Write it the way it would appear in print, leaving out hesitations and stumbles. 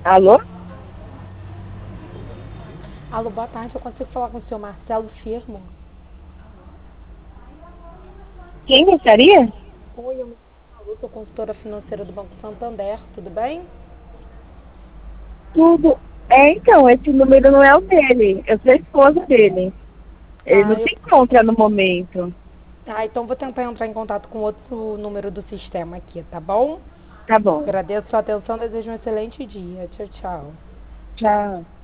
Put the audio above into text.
Alô? Alô, boa tarde. Eu consigo falar com o senhor Marcelo Firmo? Quem gostaria? Oi, eu me chamo Lu, sou consultora financeira do Banco Santander. Tudo bem? Tudo. Então, esse número não é o dele. Eu sou a esposa dele. Ele não Ah, se encontra no momento. então vou tentar entrar em contato com outro número do sistema aqui, tá bom? Tá bom. Agradeço a sua atenção. Desejo um excelente dia. Tchau, tchau. Tchau.